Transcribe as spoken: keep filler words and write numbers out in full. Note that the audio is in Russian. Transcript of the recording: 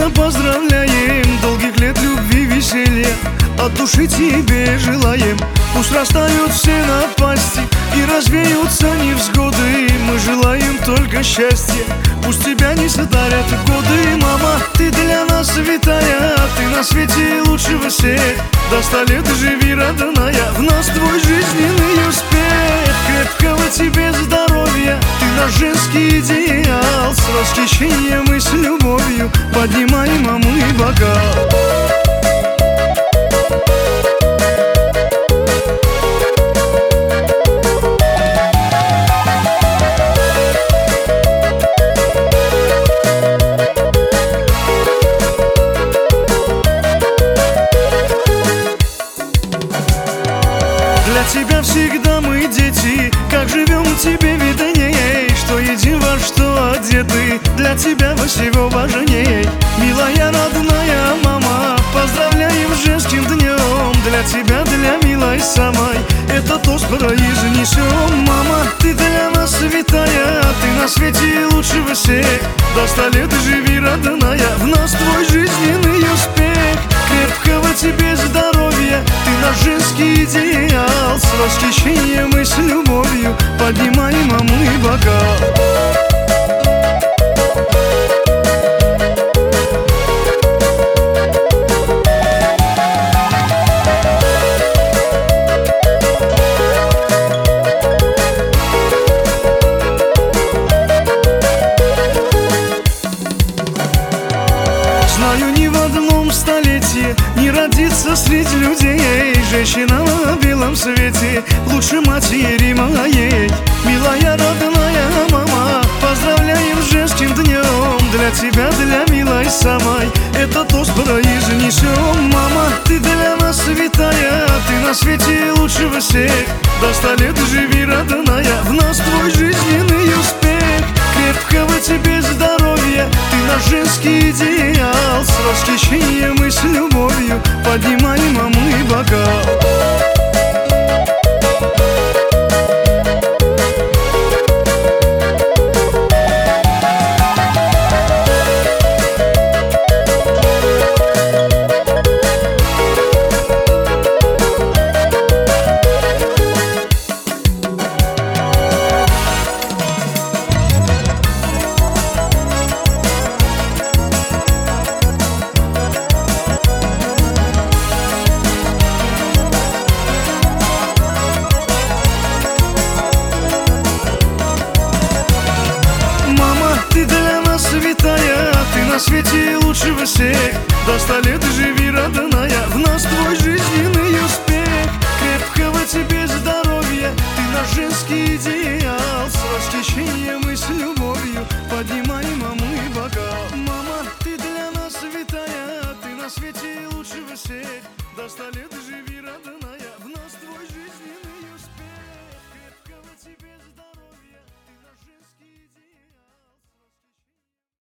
тебя поздравляем, долгих лет любви, веселья от души тебе желаем. Пусть растают все напасти и развеются невзгоды. Мы желаем только счастья, пусть тебя не задарят годы. Мама, ты для нас святая, ты на свете лучшего всех. До ста лет живи, родная, в нас твой жизненный успех. Крепкого тебе здоровья, ты наш женский идеал. С восхищением и с любовью поднимаем мы бокал. Для тебя всегда мы дети, как живем тебе видней, что едим, во что одеты, для тебя во всего важней. Милая родная мама, поздравляем с женским днем. Для тебя, для милой самой, это тост произнесем. Мама, ты для нас святая, ты на свете лучшего всех. До ста лет живи, родная, в нас твой жизненный успех. Крепкого тебе здоровья, ты наш женский идеал. С восхищением и с любовью поднимаем мы бокал. Знаю, ни в одном столетии не родится среди людей женщина на белом свете лучше матери моей. Милая родная мама, поздравляем с женским днем. Для тебя, для милой самой, это тост произнесем. Мама, ты для нас святая, ты на свете лучшего всех. До ста лет живи, родная, в нас твой жизненный успех. Крепкого тебе здоровья, ты наш женский идеал. С восхищением и с любовью поднимаем мы бокал. Ты для нас святая, ты на свете лучшего всех. До ста лет живи, родная, в нас твой жизненный успех. Крепкого тебе здоровья, ты наш женский идеал. С восхищением и с любовью поднимаем мы бокал. Мама, ты для нас святая, ты на свете лучшего всех. До ста лет живи, родная.